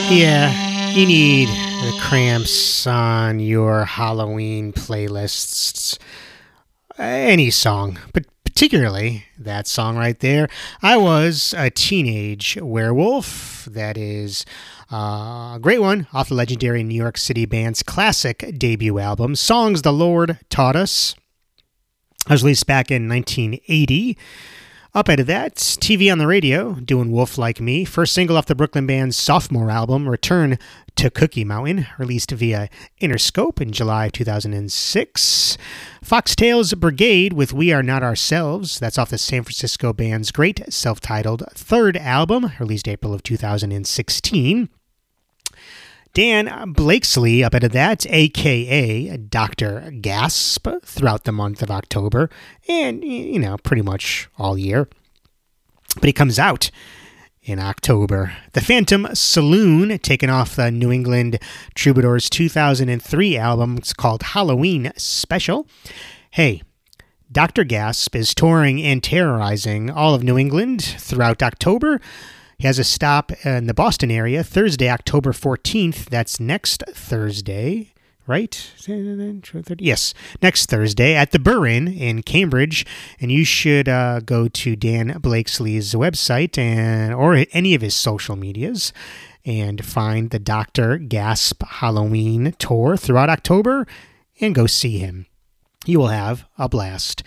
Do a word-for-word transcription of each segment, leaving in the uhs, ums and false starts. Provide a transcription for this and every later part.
Yeah, you need the Cramps on your Halloween playlists. Any song, but particularly that song right there. I Was a Teenage Werewolf. That is uh, a great one off the legendary New York City band's classic debut album, Songs the Lord Taught Us. It was released back in nineteen eighty. Up out of that, T V on the Radio, Doing Wolf Like Me, first single off the Brooklyn band's sophomore album, Return to Cookie Mountain, released via Interscope in July two thousand six. Foxtails Brigade with We Are Not Ourselves, that's off the San Francisco band's great self-titled third album, released April of two thousand sixteen. Dan Blakesley up out of that, a k a. Doctor Gasp, throughout the month of October, and, you know, pretty much all year. But he comes out in October. The Phantom Saloon, taken off the New England Troubadours two thousand three album. It's called Halloween Special. Hey, Doctor Gasp is touring and terrorizing all of New England throughout October. He has a stop in the Boston area Thursday, October fourteenth. That's next Thursday, right? Yes, next Thursday at the Burren in Cambridge. And you should uh, go to Dan Blakesley's website and or any of his social medias and find the Doctor Gasp Halloween tour throughout October and go see him. You will have a blast.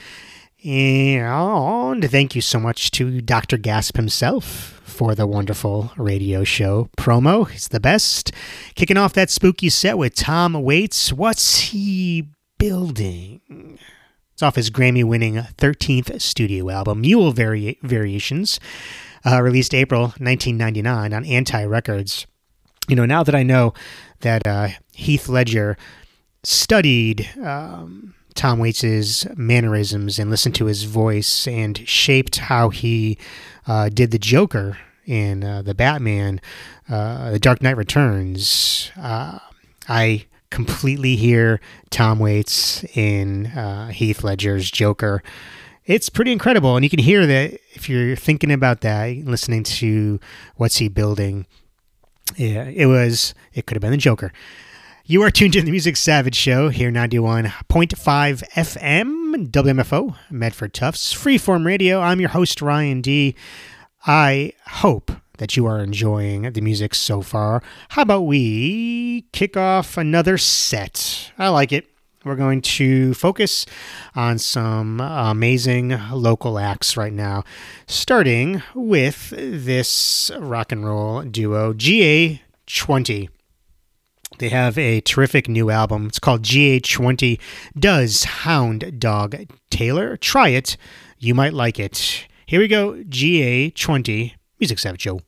And thank you so much to Doctor Gasp himself for the wonderful radio show promo. It's the best. Kicking off that spooky set with Tom Waits. What's he building? It's off his Grammy-winning thirteenth studio album, Mule Vari- Variations, uh, released April nineteen ninety-nine on Anti Records. You know, now that I know that uh, Heath Ledger studied Um, Tom Waits' mannerisms and listened to his voice and shaped how he uh, did the Joker in uh, the Batman, uh, The Dark Knight Returns. Uh, I completely hear Tom Waits in uh, Heath Ledger's Joker. It's pretty incredible, and you can hear that if you're thinking about that, listening to What's He Building. Yeah, it was. It could have been the Joker. You are tuned to the Music Savage Show here, ninety-one point five F M, W M F O, Medford Tufts, Freeform Radio. I'm your host, Ryan D. I hope that you are enjoying the music so far. How about we kick off another set? I like it. We're going to focus on some amazing local acts right now, starting with this rock and roll duo, G A twenty. They have a terrific new album. It's called G A twenty Does Hound Dog Taylor. Try it. You might like it. Here we go. G A twenty Music Savage Show.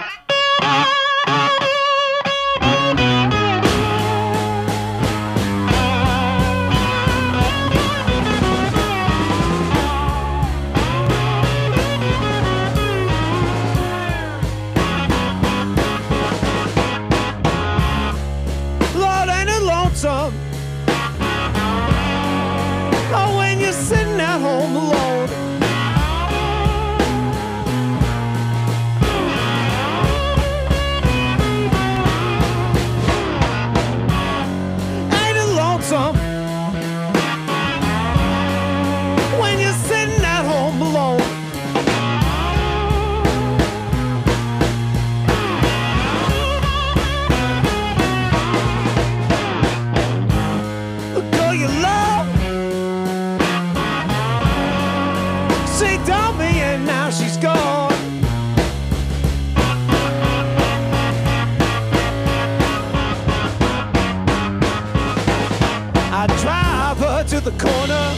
Oh, when you're sitting at home alone, ain't it lonesome when you're sitting at home alone? The girl you love, she dumped me and now she's gone. I drive her to the corner.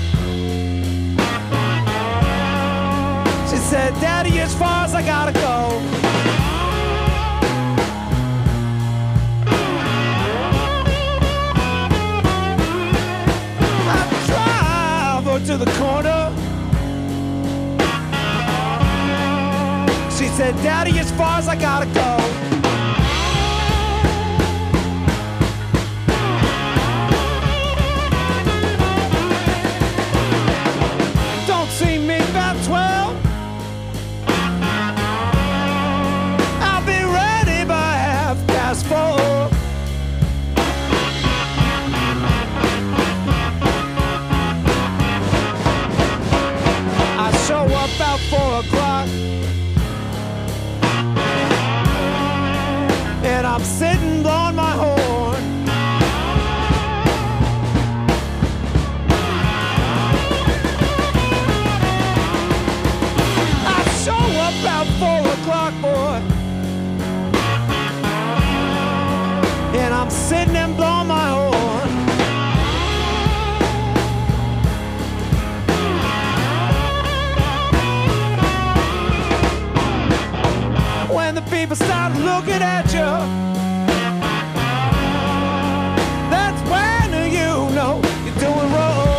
She said, Daddy, as far as I gotta go. I drive her to the corner. She said, Daddy, as far as I gotta go. Don't see me about twelve. I'll be ready by half sitting blowing my horn. I show up about four o'clock, boy, and I'm sitting and blowing my horn. When the people start looking at you, that's when you know you're doing wrong.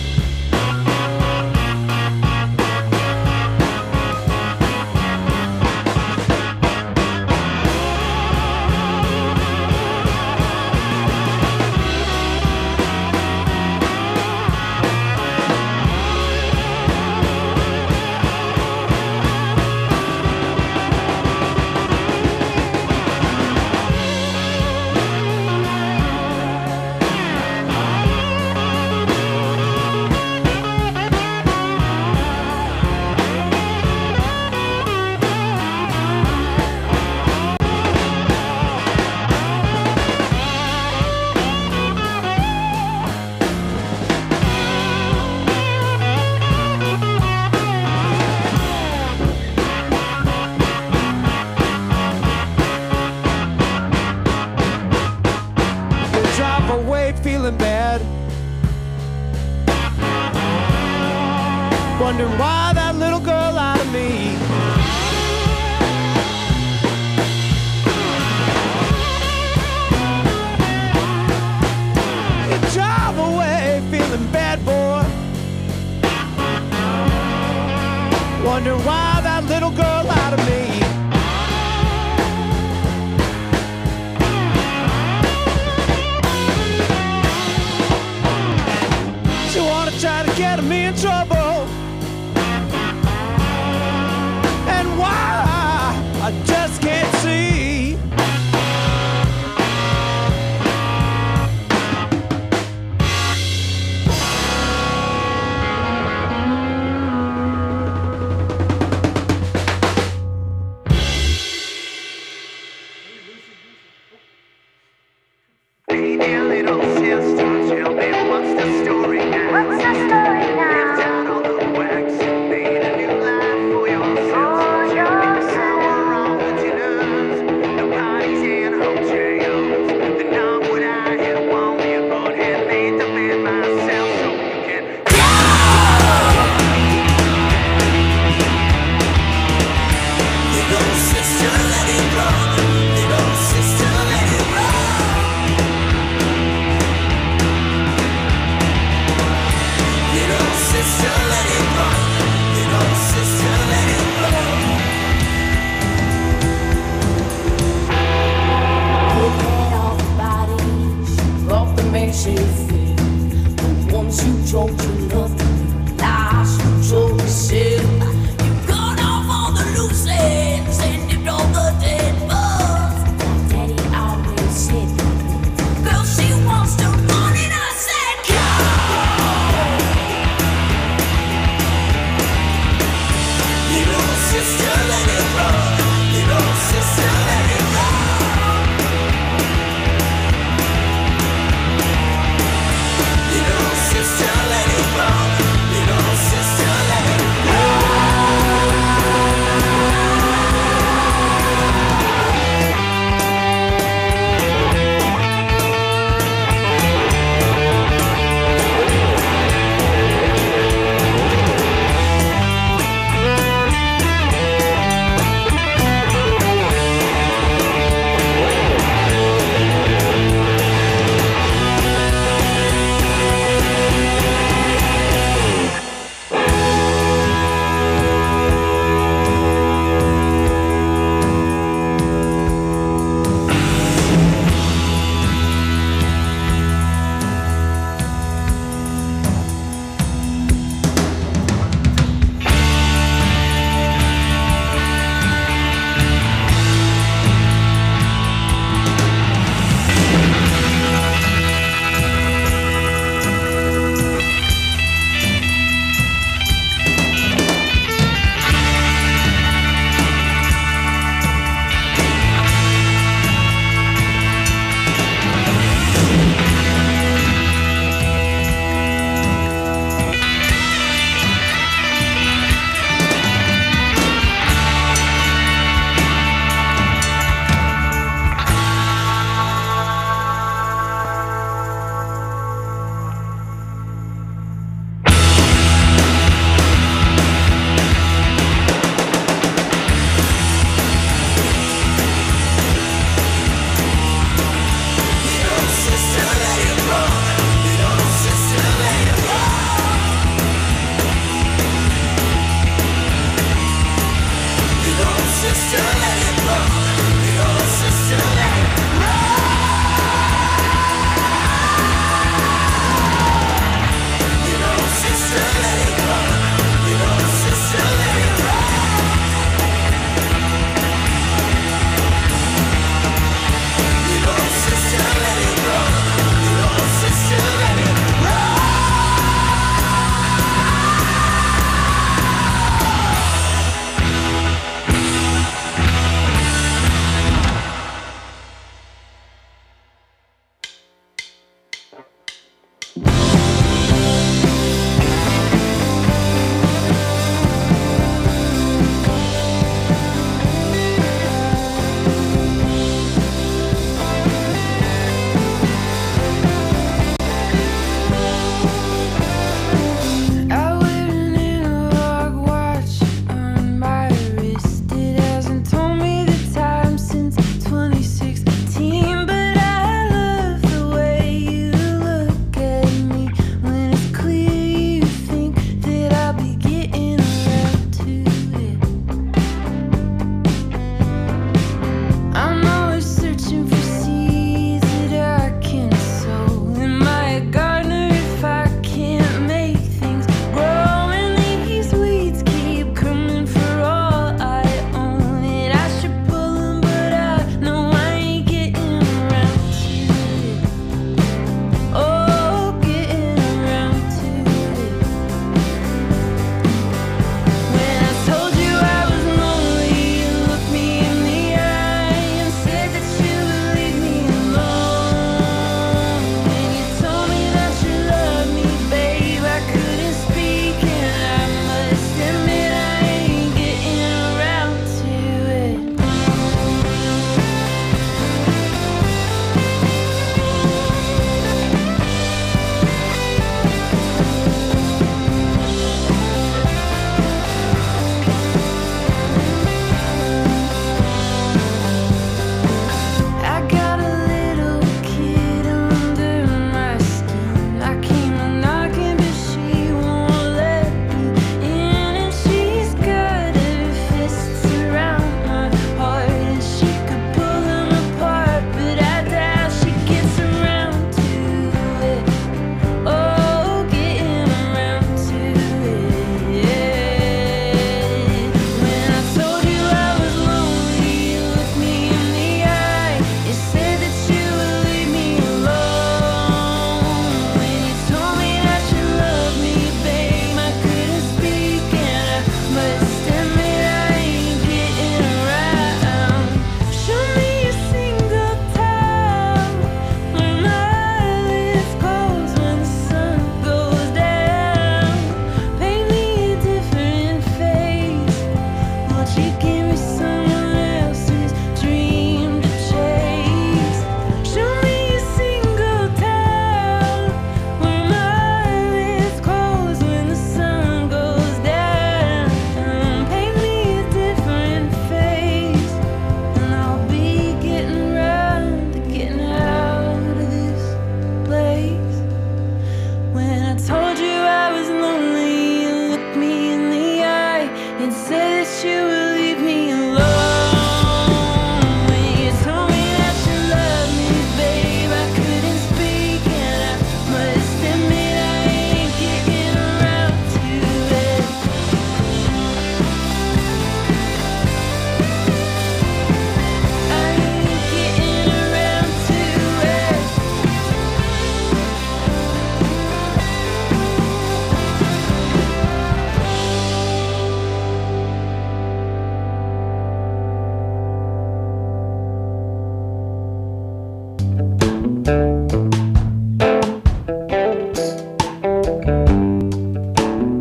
Feeling bad, wondering why that little girl lied to me. You drive away feeling bad, boy, wondering why that little girl lied to me. Try to get me in trouble, and why I just can't see. Hey there, little sister, tell me what's the story now? What's the story now? Left out all the wax and made a new life for yourself. For yourself. Now we're on with dinner.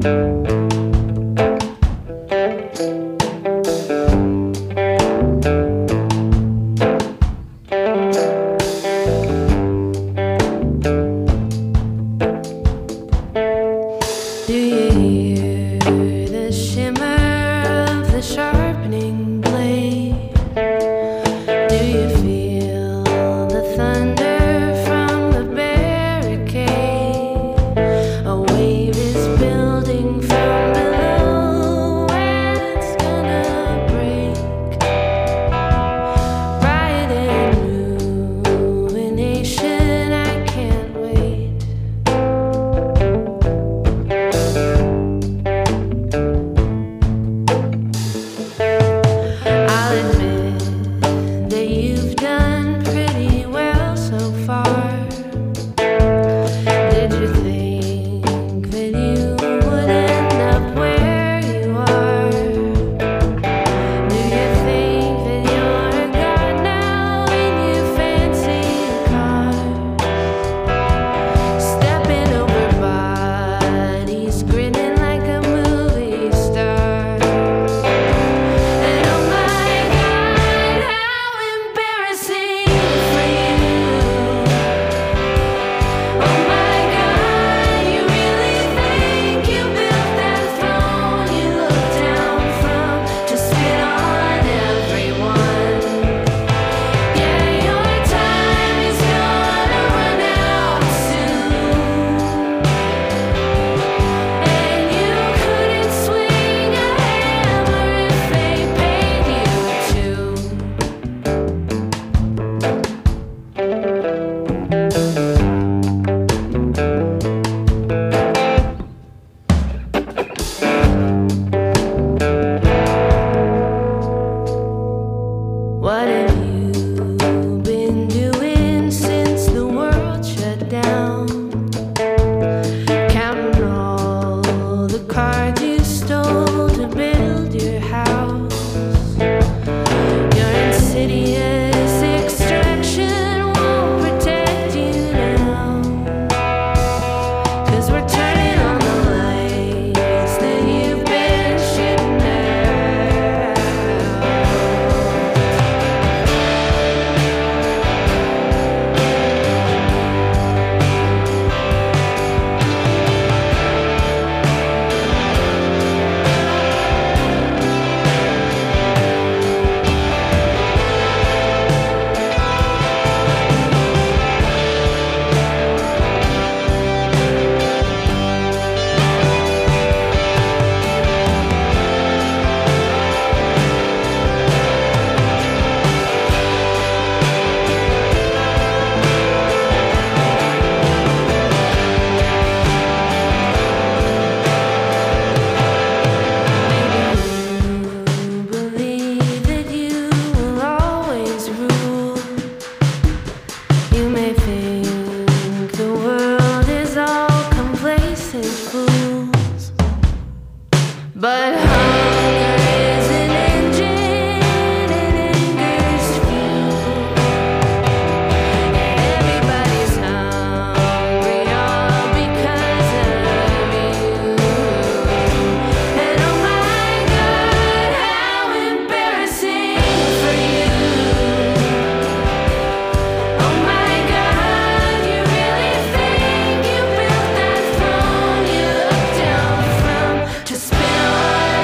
To spin on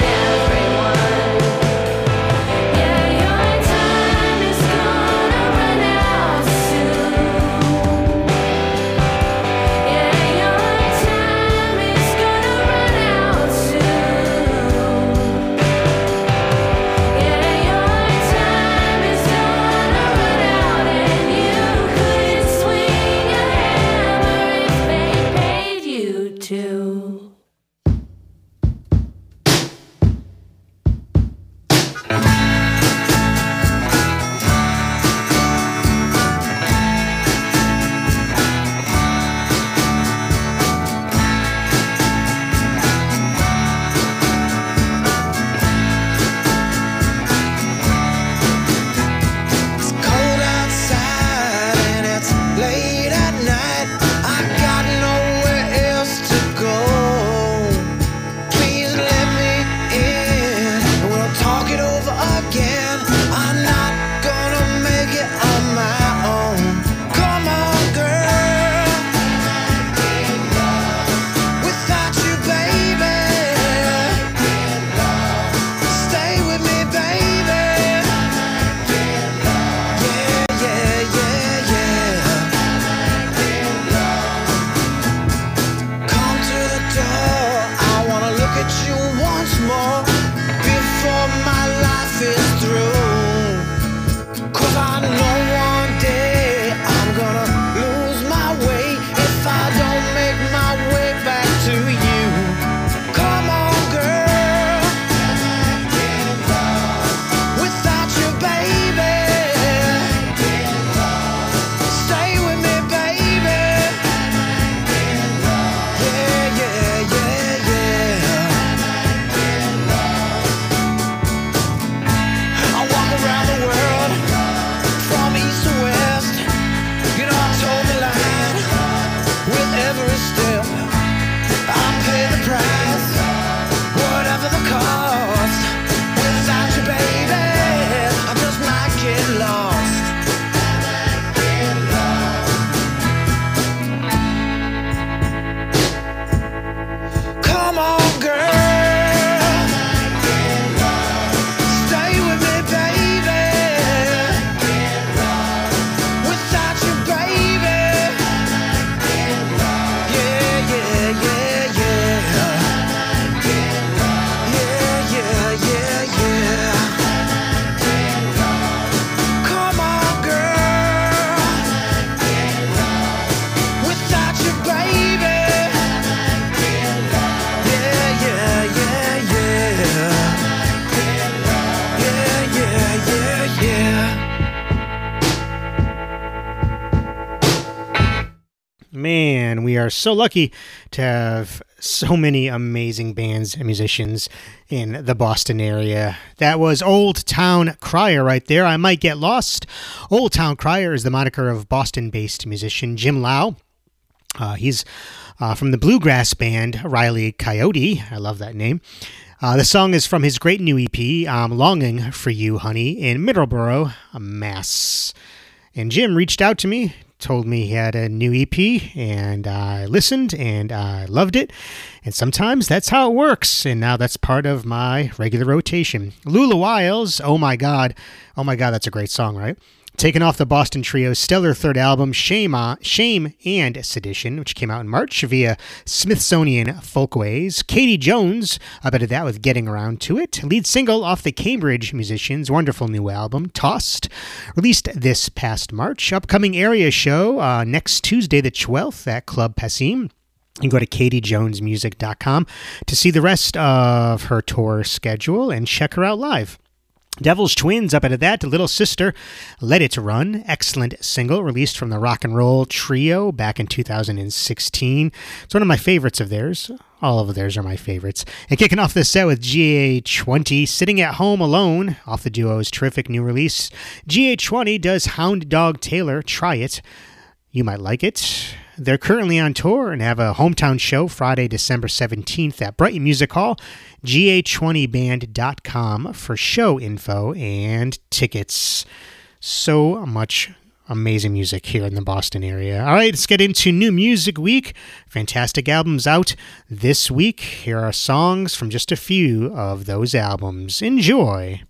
We are so lucky to have so many amazing bands and musicians in the Boston area. That was Old Town Crier right there. I Might Get Lost. Old Town Crier is the moniker of Boston-based musician Jim Lau. Uh, he's uh, from the bluegrass band Riley Coyote. I love that name. Uh, the song is from his great new E P, I'm Longing for You, Honey, in Middleborough, Mass. And Jim reached out to me, told me he had a new E P, and I listened, and I loved it. And sometimes that's how it works, and now that's part of my regular rotation. Lula Wiles, Oh My God. Oh My God, that's a great song, right? Taken off the Boston Trio's stellar third album, Shame, uh, Shame and Sedition, which came out in March via Smithsonian Folkways. Katie Jones, I bet that with Getting Around to It. Lead single off the Cambridge Musicians' wonderful new album, Tossed, released this past March. Upcoming area show uh, next Tuesday the twelfth at Club Passim. You can go to katie jones music dot com to see the rest of her tour schedule and check her out live. Devil's Twins, up at that, Little Sister, Let It Run, excellent single released from the Rock and Roll Trio back in two thousand sixteen. It's one of my favorites of theirs. All of theirs are my favorites. And kicking off the set with G A twenty, Sitting at Home Alone, off the duo's terrific new release. G A twenty does Hound Dog Taylor, Try It. You might like it. They're currently on tour and have a hometown show Friday, December seventeenth at Brighton Music Hall. G A twenty band dot com for show info and tickets. So much amazing music here in the Boston area. All right, let's get into New Music Week. Fantastic albums out this week. Here are songs from just a few of those albums. Enjoy.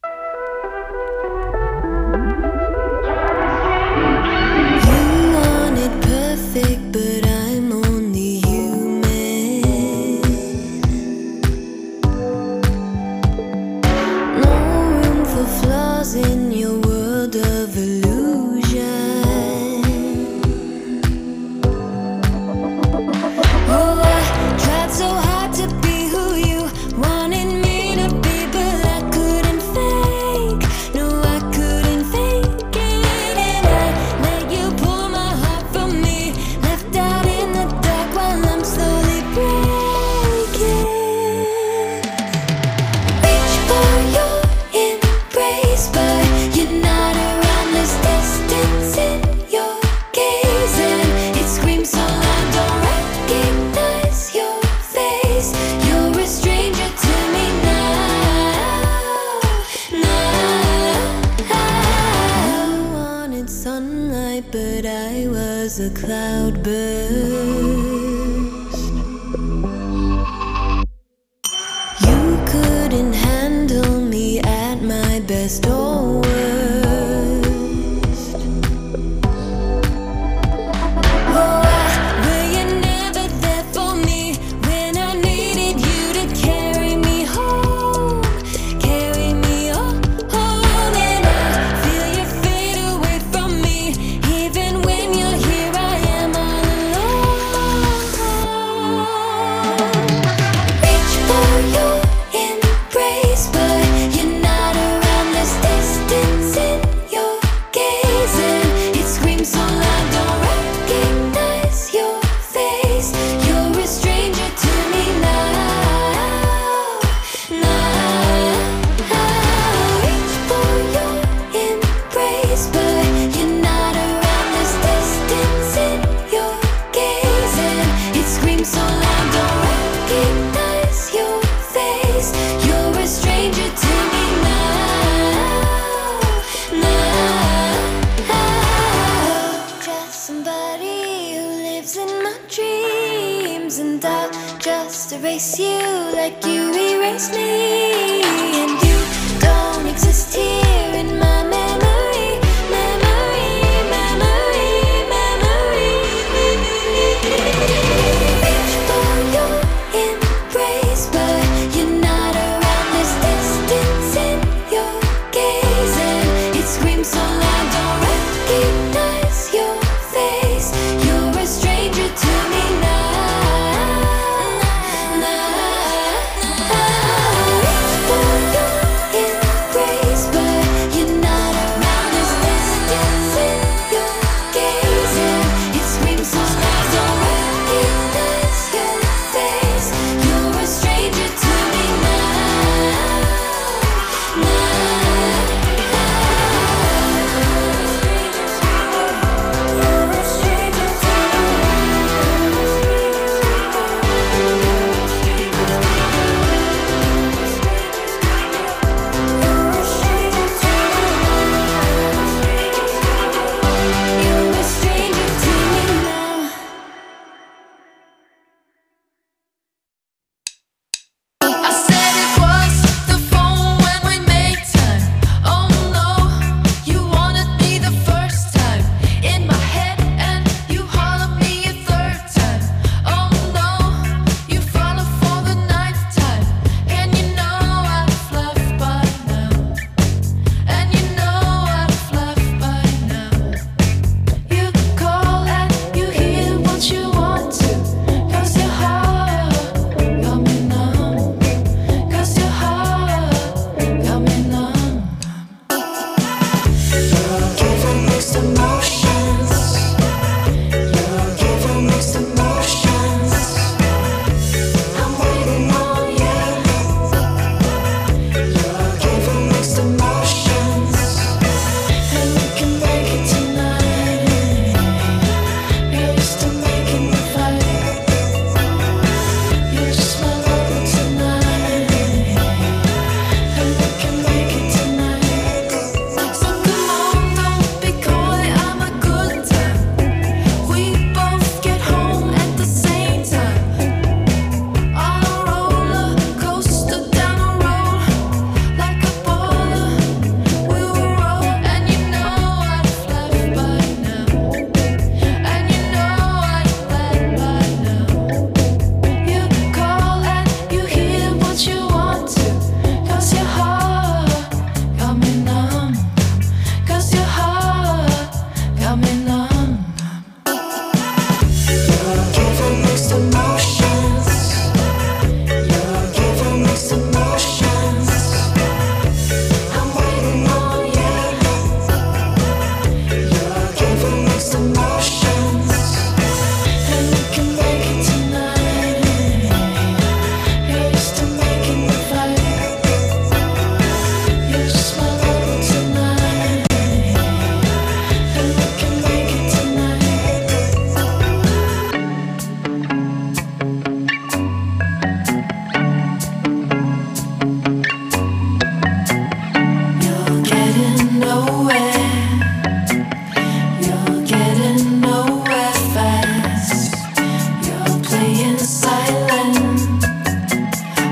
But I'm only human. No room for flaws in your world of illusion. Oh, I tried so hard to be who you wanted me to be, but I couldn't fake. No, I couldn't fake it. And I let you pull my heart from me, left out in the dark while I'm slowly breaking. Reach for your embrace, but you're not around. There's distance in your gaze, and it screams so loud, don't recognize your face. You're a stranger to me now, now. I wanted sunlight, but I was a cloud burst. You couldn't handle me at my best or worst. Oh, I, were you never there for me when I needed you to carry me home, carry me home, and I feel you fade away from me, even when you're here. I am all alone. Reach for your embrace, but you're not around. There's distance in your gaze, and it screams so loud, don't recognize your face. You're a stranger to me now, now. Reach for your embrace, but you're not around. There's distance in your gaze, and it screams so loud, don't recognize your face. You're a stranger to me now, now. Just somebody who lives in my dreams, and I'll just erase you like you erased me, and you don't exist here in my memory, memory, memory, memory. Reach for your embrace, but you're not around. There's distance in your gaze, and it screams so loud, don't recognize your face. You're a stranger to me now, now. Reach for your embrace, but you're not around. There's distance in your gaze, and it screams so loud, don't recognize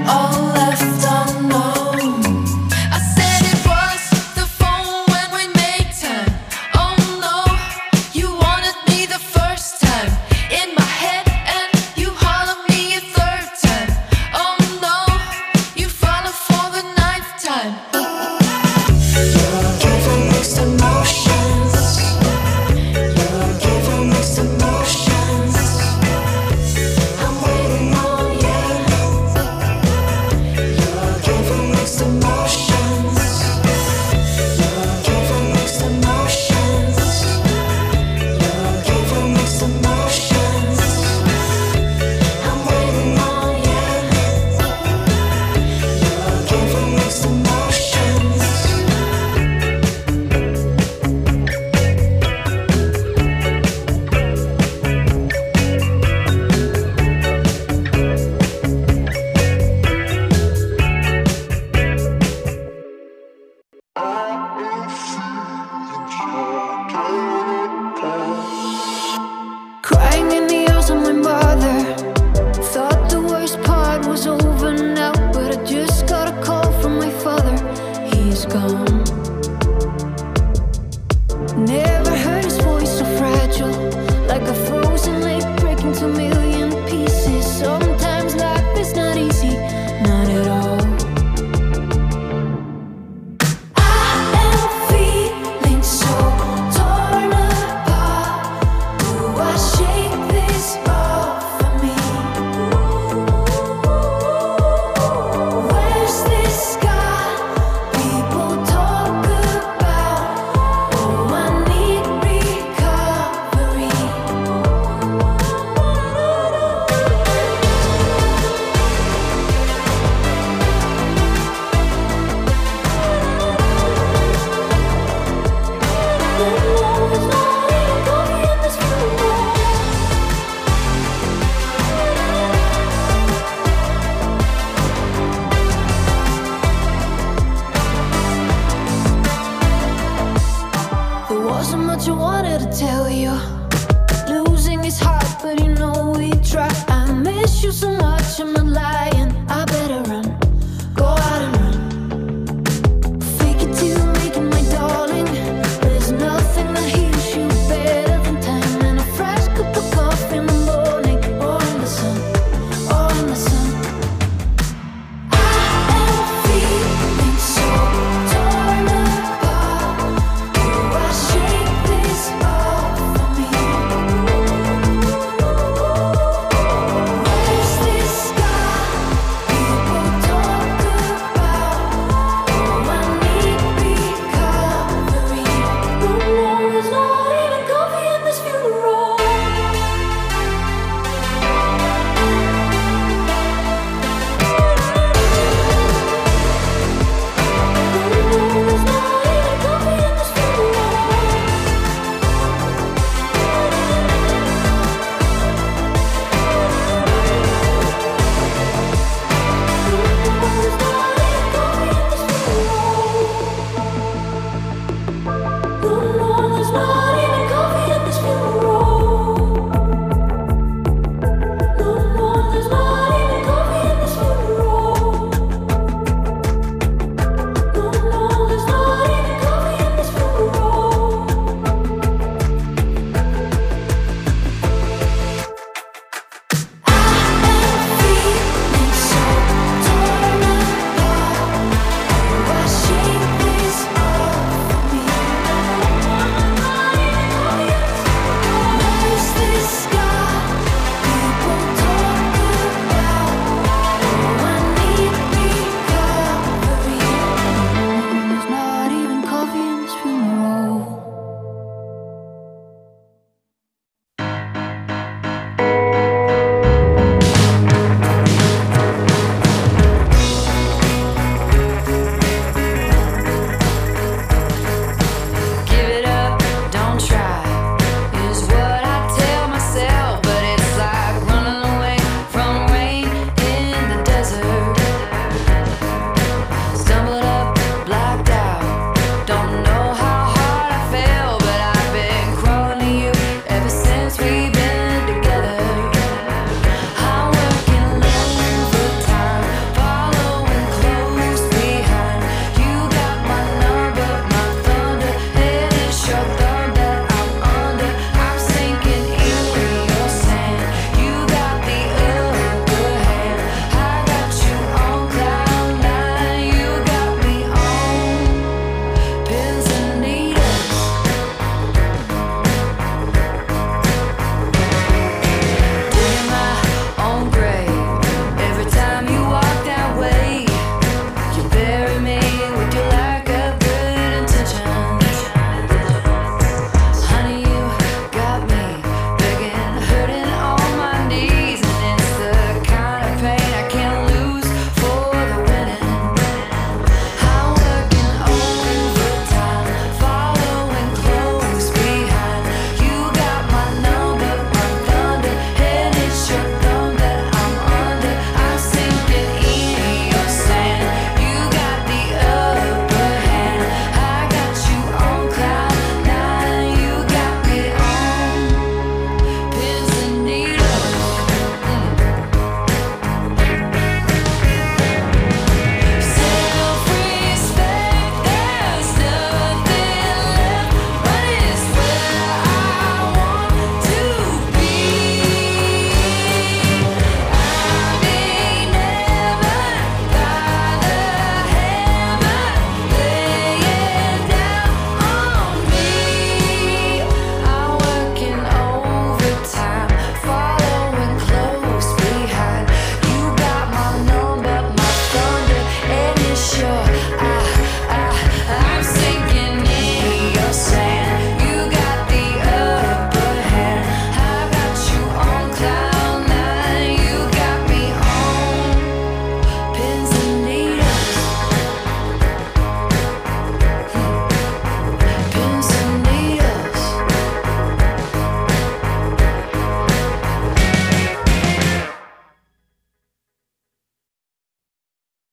all left unknown. I said it was the phone when we made time. Oh no, you wanted me the first time in my head, and you hollered me a third time. Oh no, you follow for the ninth time. You're giving mixed emotions. You're giving mixed emotions. I'm waiting on you.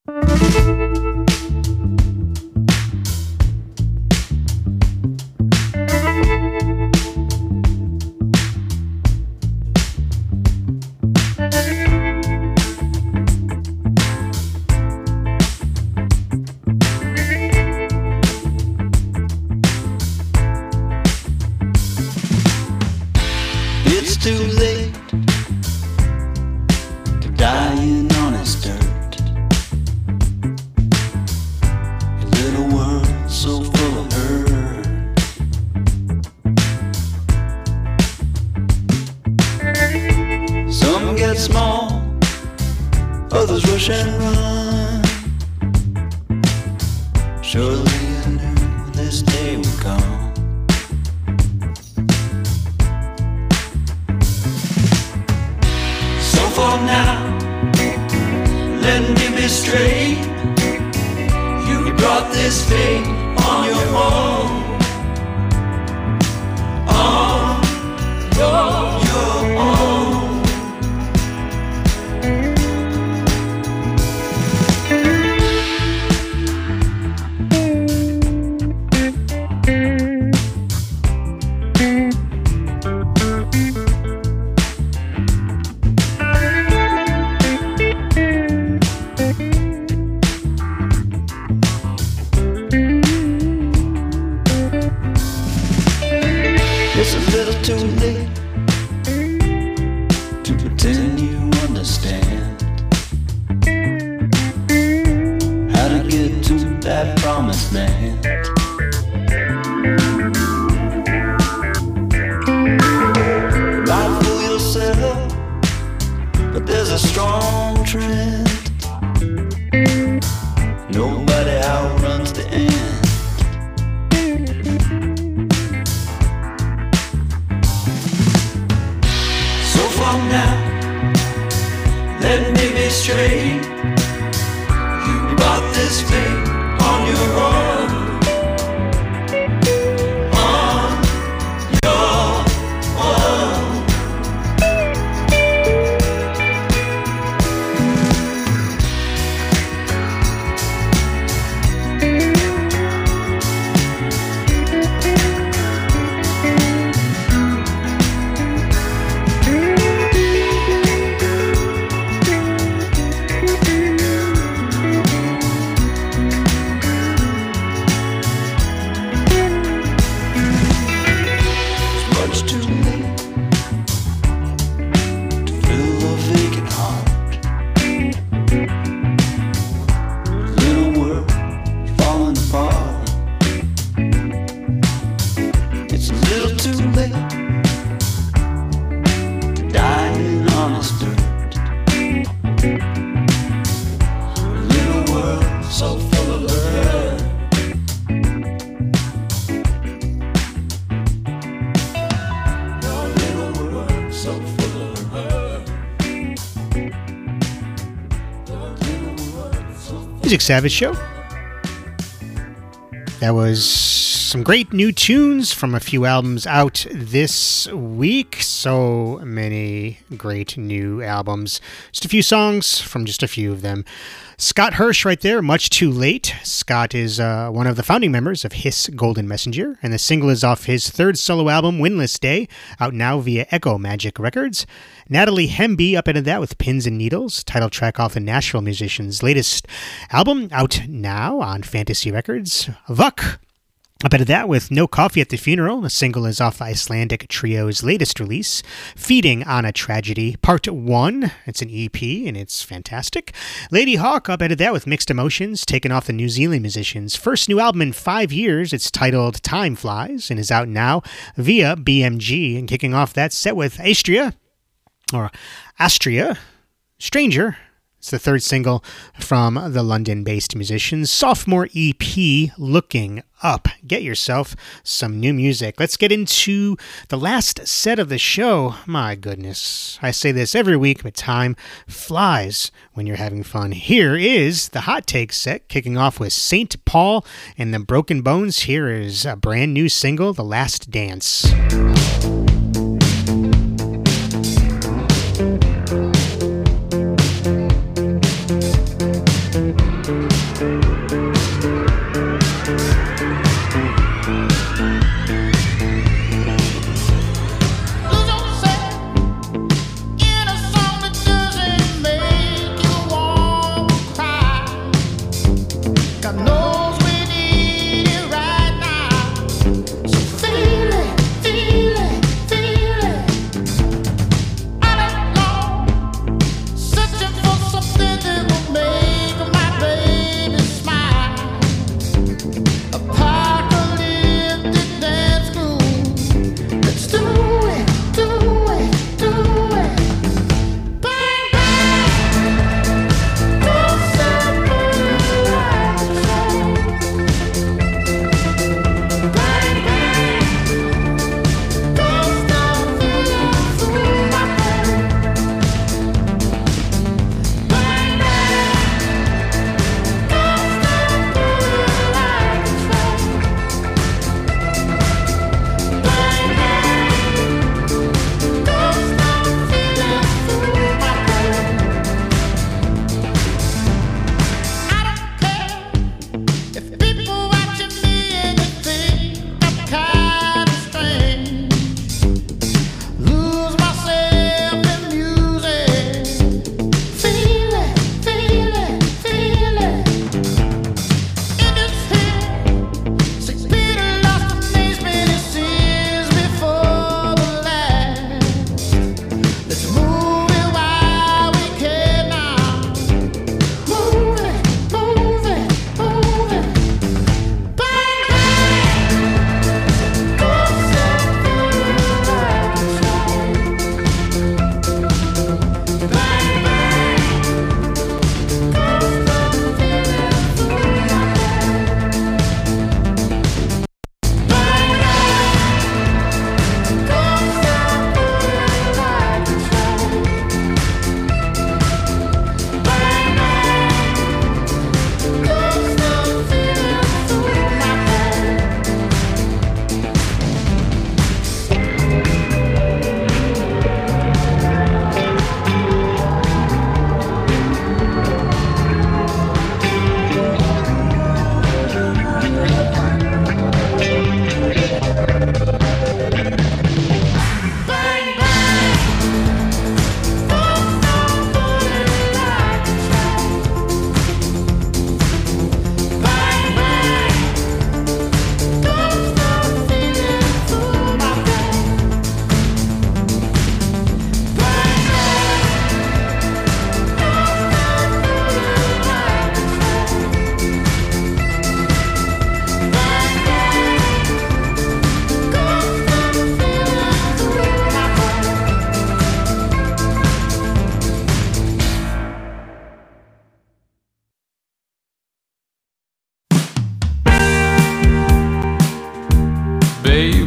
It's too late to die in honest dirt. A little world so full of hurt. Some get small, others rush and run. Surely I knew this day would come. For now, let me be straight. You brought this fate on your own. On your, your own. It's a little too late to pretend you understand how to get to that promised land. Might fool yourself, but there's a strong trend. Nobody outruns the end. Now, let me be straight. You bought this fate on your own. On your own. Music Savage Show. That was some great new tunes from a few albums out this week. So many great new albums. Just a few songs from just a few of them. Scott Hirsch right there, Much Too Late. Scott is uh, one of the founding members of Hiss Golden Messenger, and the single is off his third solo album, Windless Day, out now via Echo Magic Records. Natalie Hemby up into that with Pins and Needles, title track off the Nashville Musicians' latest album, out now on Fantasy Records. Vuk up into that with No Coffee at the Funeral. The single is off Icelandic Trio's latest release, Feeding on a Tragedy, Part one. It's an E P, and it's fantastic. Lady Hawk up into that with Mixed Emotions, taken off the New Zealand Musicians' first new album in five years. It's titled Time Flies, and is out now via B M G. And kicking off that set with Astria, or Astria, Stranger. It's the third single from the London-based musicians' sophomore E P, Looking Up. Get yourself some new music. Let's get into the last set of the show. My goodness, I say this every week, but time flies when you're having fun. Here is the Hot Take set, kicking off with Saint Paul and the Broken Bones. Here is a brand new single, The Last Dance.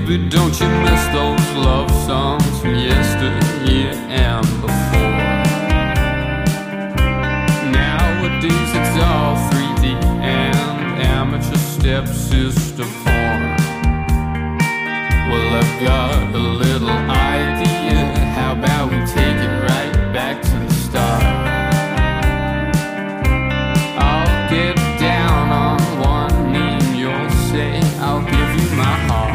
Baby, don't you miss those love songs from yesteryear and before? Nowadays it's all three D and amateur stepsister porn. Well, I've got a little idea. How about we take it right back to the start? I'll get down on one knee and you'll say I'll give you my heart.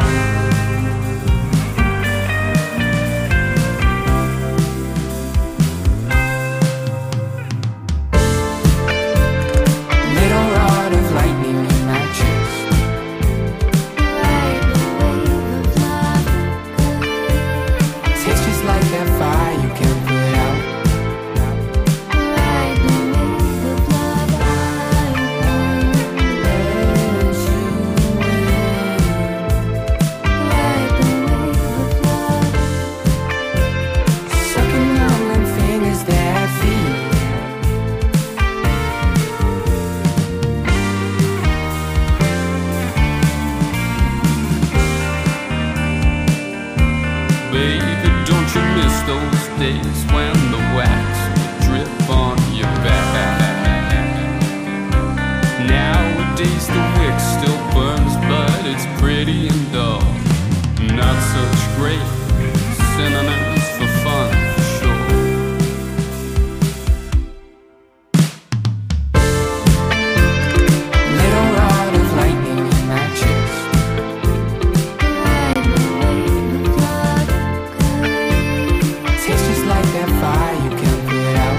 Little rod of lightning in my chest. Tastes just like that fire you can't put out. Sucking on them fingers that feel. Baby, don't you miss those days when the wax would drip on your back? Nowadays the wick still burns, but it's pretty and dull. Not such great synonyms for fun, for sure. Little rod of lightning in my chest. Tastes just like that fire you can't put out.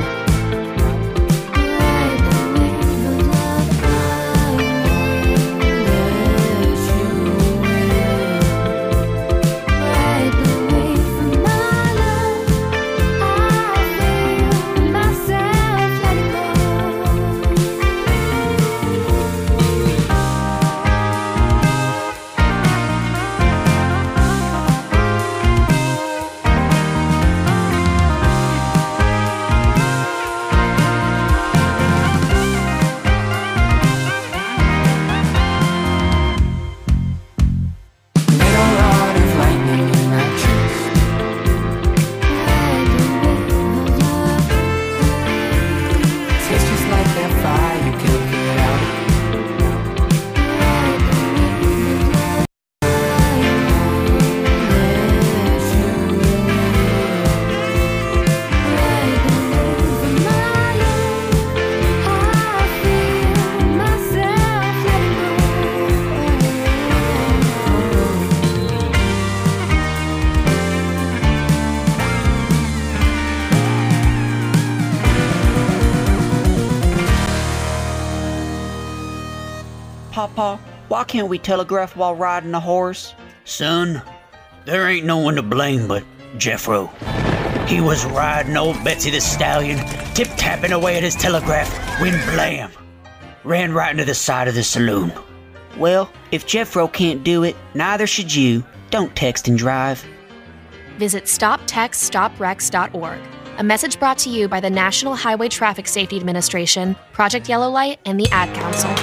Little rod of lightning in my chest. Tastes just like that fire you can't put out. Papa, why can't we telegraph while riding a horse? Son, there ain't no one to blame but Jeffro. He was riding old Betsy the Stallion, tip-tapping away at his telegraph, when blam! Ran right into the side of the saloon. Well, if Jeffro can't do it, neither should you. Don't text and drive. Visit stop text stop wrecks dot org. A message brought to you by the National Highway Traffic Safety Administration, Project Yellow Light, and the Ad Council.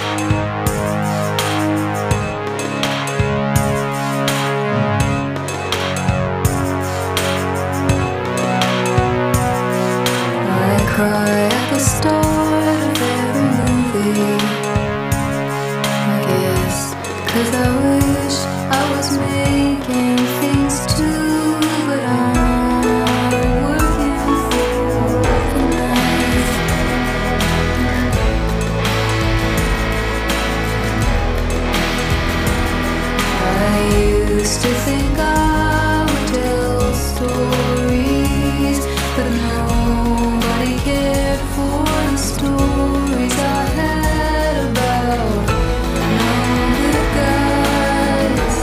I cry at the start of every movie. I guess 'cause I wish I was making things too, but I'm working for the night. I used to think I would tell stories, but nobody cared for the stories I had about no good guys.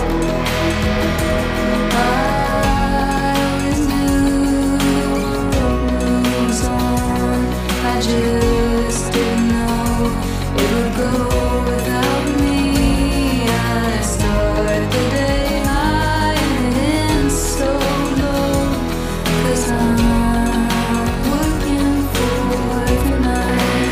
I always knew what was on. I just didn't know it would go without me. I start the day high and end so low, 'cause I'm working for the night.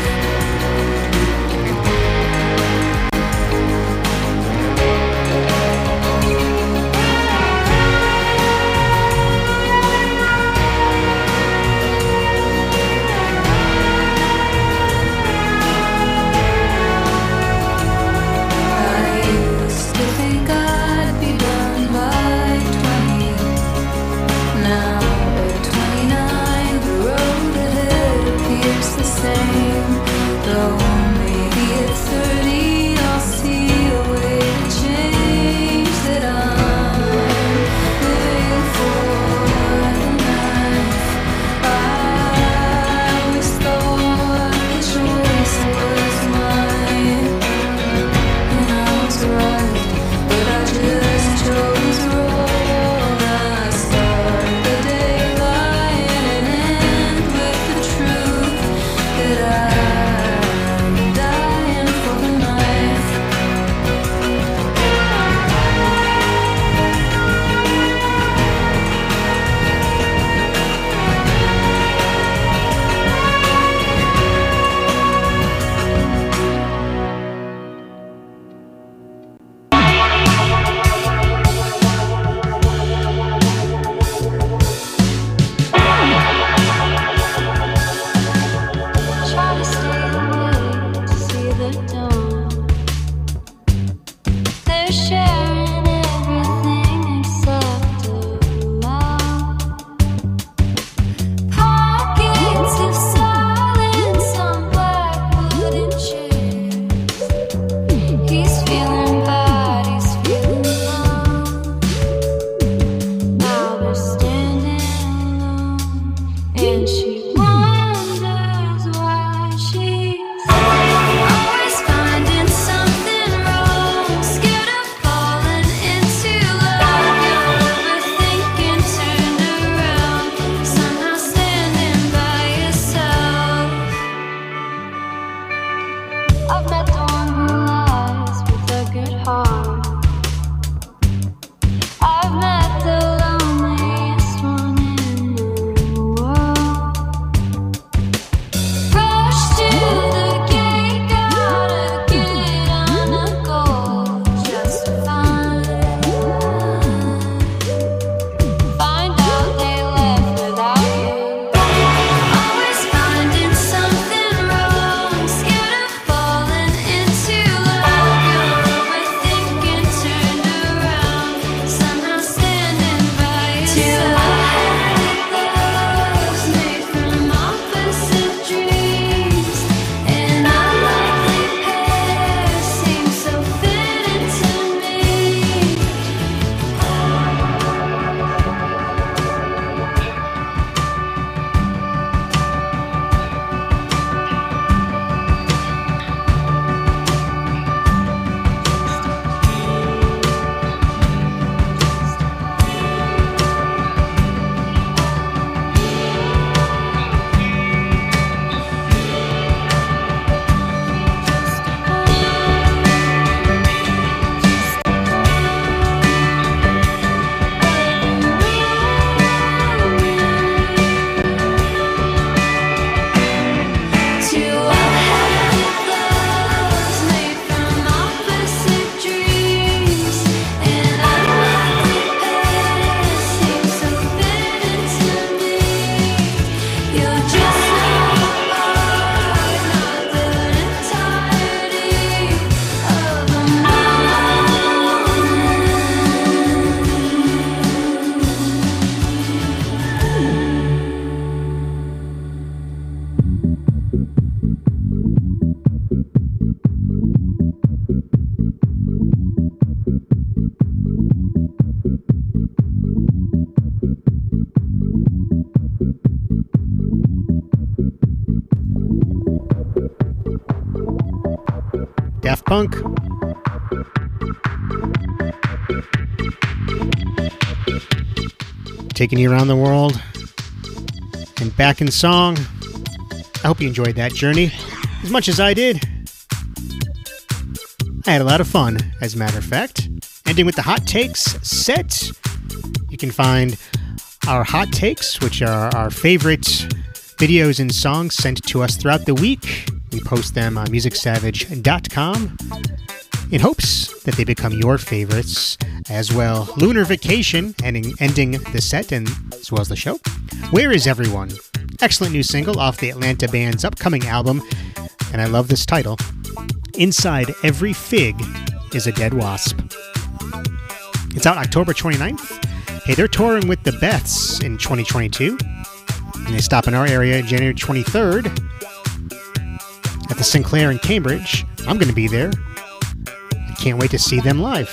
I've met the one who lies with a good heart. I've met the loneliest one in the world. Rush to the gate, gotta get on a goal just to find find out they left without you. Always finding something wrong, scared of falling into love. You're overthinking, turned around, somehow standing by yourself. Two loves made from opposite dreams, an unlikely pair seems so fitting to me. Two unhappy loves made from opposite dreams, an unlikely pair seems so fitting to me. You're just not part, not the entirety of a Daft Punk. Taking you around the world and back in song. I hope you enjoyed that journey as much as I did. I had a lot of fun, as a matter of fact. Ending with the Hot Takes set. You can find our Hot Takes, which are our favorite videos and songs sent to us throughout the week. We post them on music savage dot com in hopes that they become your favorites as well. Lunar Vacation, ending, ending the set and as well as the show. Where Is Everyone? Excellent new single off the Atlanta band's upcoming album, and I love this title. Inside Every Fig is a Dead Wasp. It's out October twenty-ninth. Hey, they're touring with the Beths in twenty twenty-two, and they stop in our area January twenty-third at the Sinclair in Cambridge. I'm going to be there. I can't wait to see them live.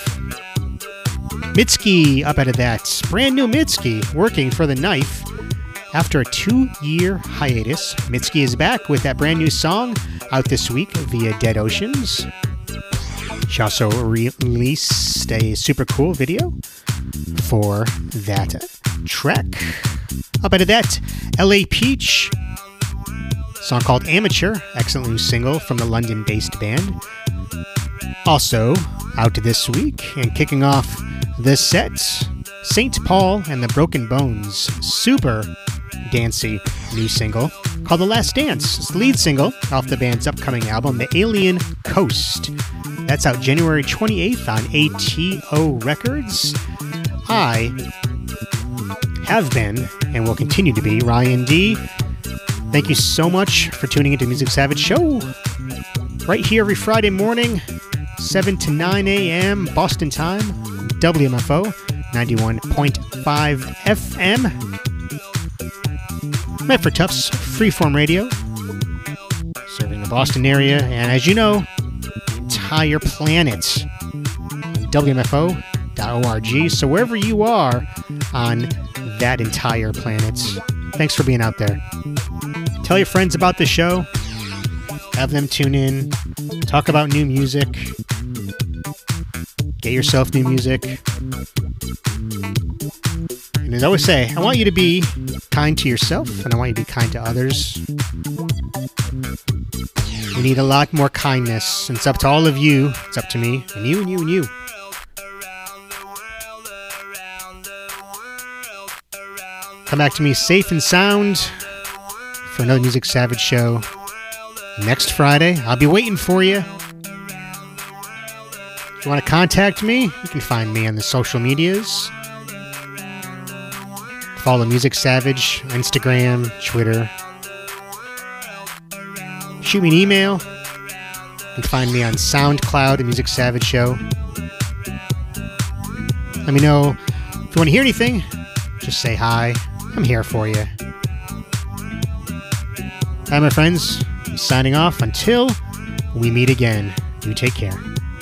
Mitski up out of that. Brand new Mitski working for The Knife. After a two-year hiatus, Mitski is back with that brand new song out this week via Dead Oceans. She also re- released a super cool video for that track. Up out of that, L A Peach. Song called Amateur, excellent new single from the London-based band. Also, out this week and kicking off this set, Saint Paul and the Broken Bones, super dancey new single called The Last Dance. It's the lead single off the band's upcoming album, The Alien Coast. That's out January twenty-eighth on A T O Records. I have been and will continue to be Ryan D. Thank you so much for tuning into Music Savage Show. Right here every Friday morning, seven to nine a.m. Boston time, W M F O ninety-one point five F M. Medford Tufts Freeform Radio, serving the Boston area, and as you know, the entire planet. W M F O dot org. So wherever you are on that entire planet, thanks for being out there. Tell your friends about the show. Have them tune in. Talk about new music. Get yourself new music. And as I always say, I want you to be kind to yourself, and I want you to be kind to others. need a lot more kindness. And it's up to all of you. It's up to me. And you and you and you. Come back to me safe and sound for another Music Savage show next Friday. I'll be waiting for you. If you want to contact me, you can find me on the social medias. Follow Music Savage, Instagram, Twitter. Shoot me an email. You can find me on SoundCloud, The Music Savage Show. Let me know if you want to hear anything. Just say hi. I'm here for you. All right, my friends. I'm signing off until we meet again. You take care.